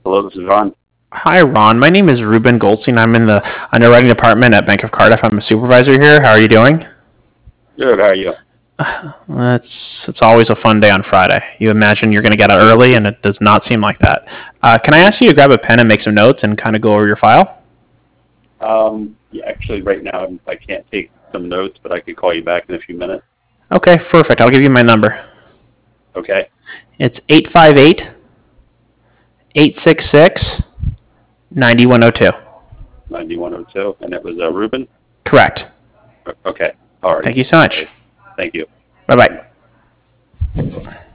Hello, this is Ron. Hi, Ron. My name is Ruben Goldstein. I'm in the underwriting department at Bank of Cardiff. I'm a supervisor here. How are you doing? Good, how are you? It's always a fun day on Friday. You imagine you're going to get out early, and it does not seem like that. Can I ask you to grab a pen and make some notes and kind of go over your file? Yeah, actually, right now I can't take some notes, but I could call you back in a few minutes. Okay, perfect. I'll give you my number. Okay, It's 858-866-9102. 9102, and it was Ruben? Correct. Okay, all right. Thank you so much. Thank you. Bye-bye.